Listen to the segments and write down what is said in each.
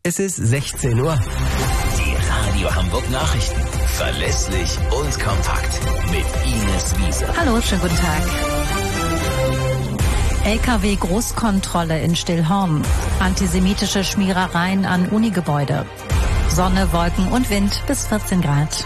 Es ist 16 Uhr. Die Radio Hamburg Nachrichten. Verlässlich und kompakt. Mit Ines Wiese. Hallo, schönen guten Tag. LKW-Großkontrolle in Stillhorn. Antisemitische Schmierereien an Unigebäude. Sonne, Wolken und Wind bis 14 Grad.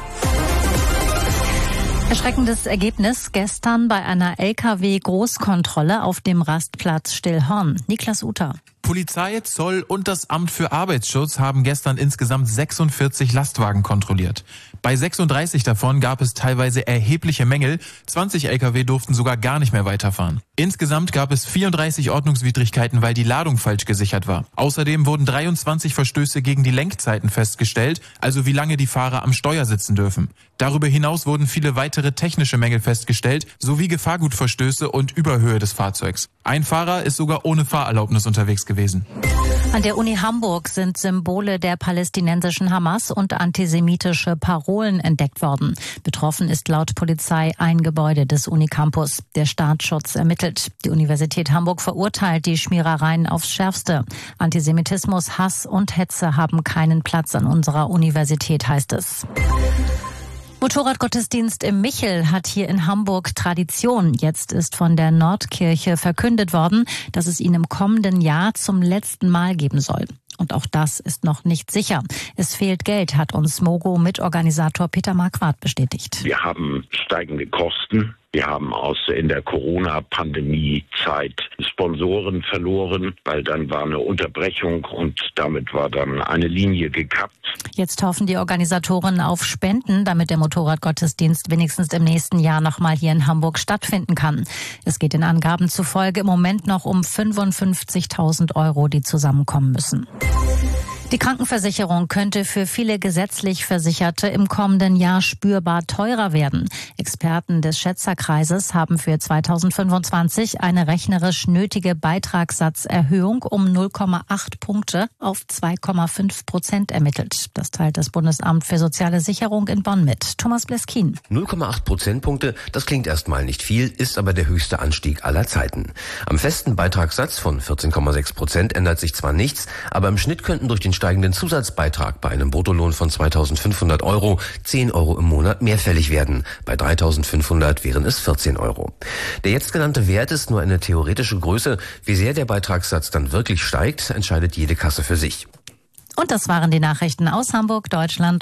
Erschreckendes Ergebnis gestern bei einer LKW-Großkontrolle auf dem Rastplatz Stillhorn. Niklas Uter. Polizei, Zoll und das Amt für Arbeitsschutz haben gestern insgesamt 46 Lastwagen kontrolliert. Bei 36 davon gab es teilweise erhebliche Mängel. 20 Lkw durften sogar gar nicht mehr weiterfahren. Insgesamt gab es 34 Ordnungswidrigkeiten, weil die Ladung falsch gesichert war. Außerdem wurden 23 Verstöße gegen die Lenkzeiten festgestellt, also wie lange die Fahrer am Steuer sitzen dürfen. Darüber hinaus wurden viele weitere technische Mängel festgestellt, sowie Gefahrgutverstöße und Überhöhe des Fahrzeugs. Ein Fahrer ist sogar ohne Fahrerlaubnis unterwegs gewesen. An der Uni Hamburg sind Symbole der palästinensischen Hamas und antisemitische Parolen entdeckt worden. Betroffen ist laut Polizei ein Gebäude des Unicampus. Der Staatsschutz ermittelt. Die Universität Hamburg verurteilt die Schmierereien aufs Schärfste. Antisemitismus, Hass und Hetze haben keinen Platz an unserer Universität, heißt es. Motorradgottesdienst im Michel hat hier in Hamburg Tradition. Jetzt ist von der Nordkirche verkündet worden, dass es ihn im kommenden Jahr zum letzten Mal geben soll. Und auch das ist noch nicht sicher. Es fehlt Geld, hat uns Mogo-Mitorganisator Peter Marquardt bestätigt. Wir haben steigende Kosten. Wir haben in der Corona-Pandemie-Zeit Sponsoren verloren, weil dann war eine Unterbrechung und damit war dann eine Linie gekappt. Jetzt hoffen die Organisatoren auf Spenden, damit der Motorradgottesdienst wenigstens im nächsten Jahr nochmal hier in Hamburg stattfinden kann. Es geht den Angaben zufolge im Moment noch um 55.000 €, die zusammenkommen müssen. Die Krankenversicherung könnte für viele gesetzlich Versicherte im kommenden Jahr spürbar teurer werden. Experten des Schätzerkreises haben für 2025 eine rechnerisch nötige Beitragssatzerhöhung um 0,8 Punkte auf 2,5% ermittelt. Das teilt das Bundesamt für soziale Sicherung in Bonn mit. Thomas Bleskin. 0,8 Prozentpunkte, das klingt erstmal nicht viel, ist aber der höchste Anstieg aller Zeiten. Am festen Beitragssatz von 14,6% ändert sich zwar nichts, aber im Schnitt könnten durch den steigenden Zusatzbeitrag bei einem Bruttolohn von 2.500 € 10 € im Monat mehr fällig werden. Bei 3.500 wären es 14 €. Der jetzt genannte Wert ist nur eine theoretische Größe. Wie sehr der Beitragssatz dann wirklich steigt, entscheidet jede Kasse für sich. Und das waren die Nachrichten aus Hamburg, Deutschland